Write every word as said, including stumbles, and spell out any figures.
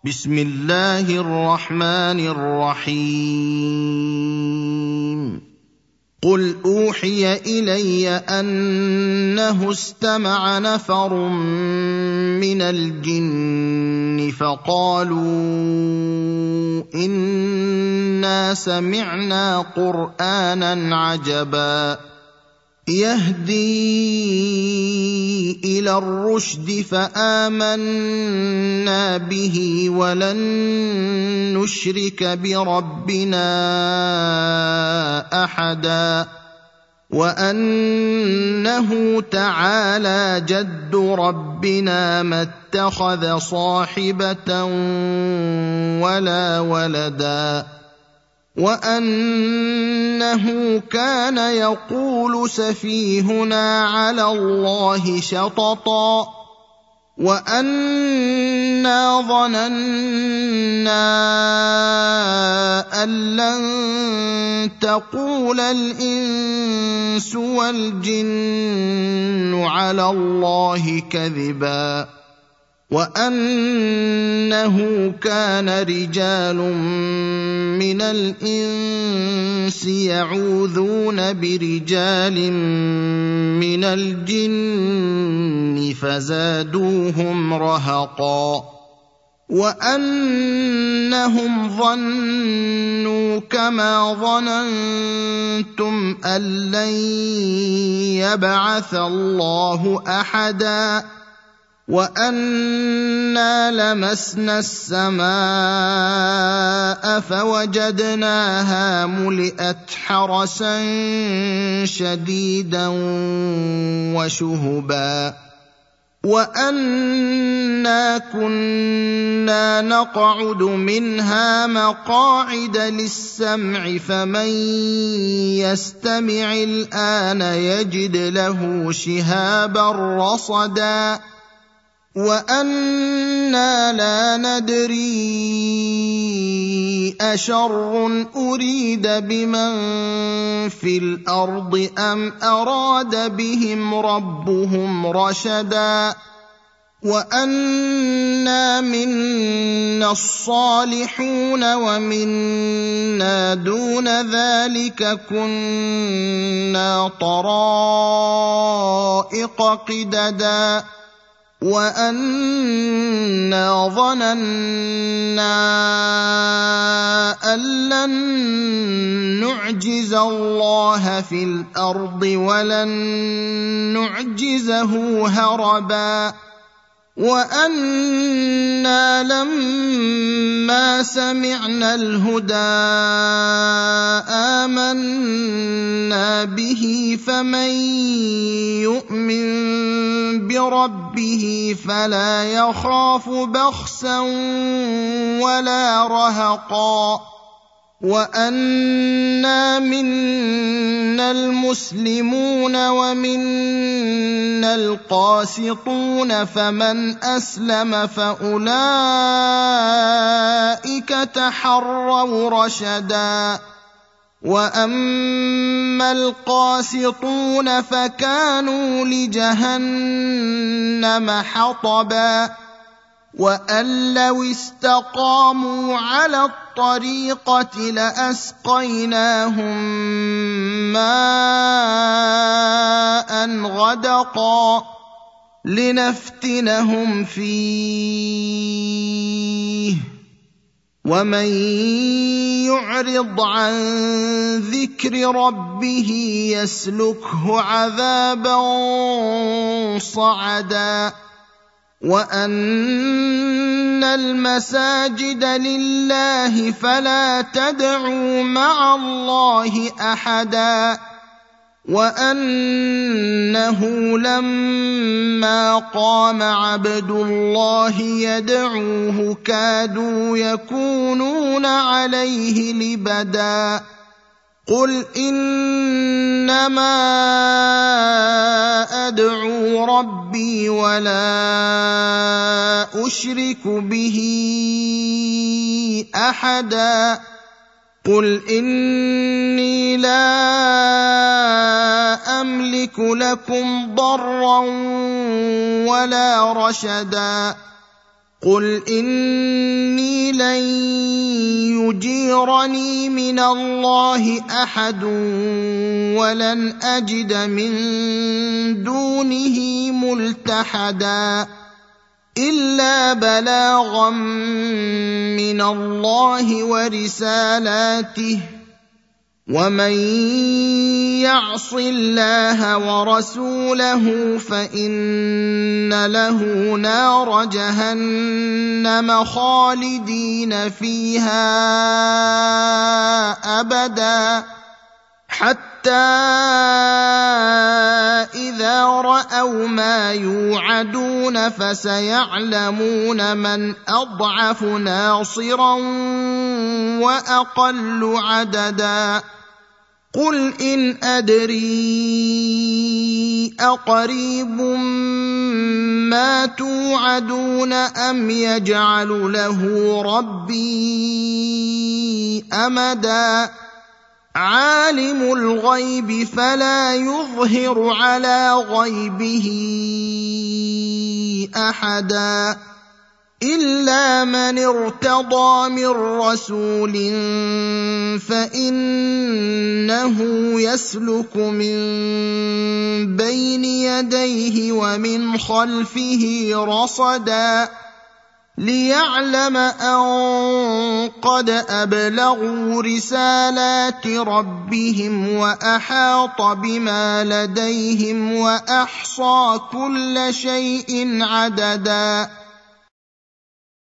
بسم الله الرحمن الرحيم قل أوحي إلي أنه استمع نفر من الجن فقالوا إنا سمعنا قرآنا عجبا يهدي إلى الرشد فآمنا به ولن نشرك بربنا أحدا وأنه تعالى جد ربنا ما اتخذ صاحبة ولا ولدا وأنه كان يقول سفيهنا على الله شططا وأنا ظننا أن لن تقول الإنس والجن على الله كذبا وأنه كان رجال من الإنس يعوذون برجال من الجن فزادوهم رهقا وأنهم ظنوا كما ظننتم أن لن يبعث الله أحدا وأنا لمسنا السماء فوجدناها ملئت حرسا شديدا وشهبا وأنا كنا نقعد منها مقاعد للسمع فمن يستمع الآن يجد له شهابا رصدا وأنا لا ندري أشر أريد بمن في الأرض أم أراد بهم ربهم رشدا وأنا منا الصالحون ومنا دون ذلك كنا طرائق قددا وأنا ظننا أن لن نعجز الله في الأرض ولن نعجزه هربا وأنا لما سمعنا الهدى آمنا به فمن يؤمن بربه فلا يخاف بخسا ولا رهقا وأنا منا المسلمون ومنا القاسطون فمن أسلم فأولئك تحروا رشدا وأما القاسطون فكانوا لجهنم حطبا وأن لو استقاموا على الطريقة لأسقيناهم ماء غدقا لنفتنهم فيه ومن يعرض عن ذكر ربه يسلكه عذابا صعدا وأن المساجد لله فلا تدعوا مع الله أحدا وأنه لما قام عبد الله يدعوه كادوا يكونون عليه لبدا قل إنما أدعو ربي ولا أشرك به أحدا قل إني لا أملك لكم ضرا ولا رشدا قل إني لن يجيرني من الله أحد ولن أجد من دونه ملتحدا إلا بلاغا من الله ورسالاته ومن يعص الله ورسوله فإن له نار جهنم خالدين فيها أبدا حتى إذا رأوا ما يوعدون فسيعلمون من أضعف ناصرا وأقل عددا قل إن أدري أقريب ما توعدون أم يجعل له ربي أمدا عالم الغيب فلا يظهر على غيبه أحدا إلا من ارتضى من رسول فإنه يسلك من بين يديه ومن خلفه رصدا ليعلم أن قد أبلغوا رسالات ربهم وأحاط بما لديهم وأحصى كل شيء عددا